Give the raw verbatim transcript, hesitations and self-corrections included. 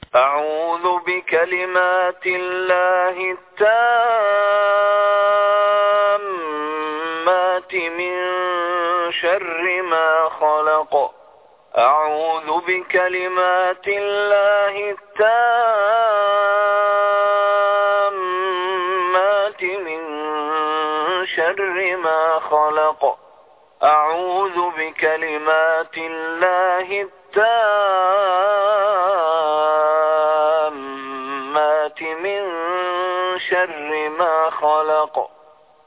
أعوذ بكلمات الله التامات من شر ما خلق. أعوذ بكلمات الله التامات من شر ما خلق. أعوذ بكلمات الله التامات من شر ما خلق.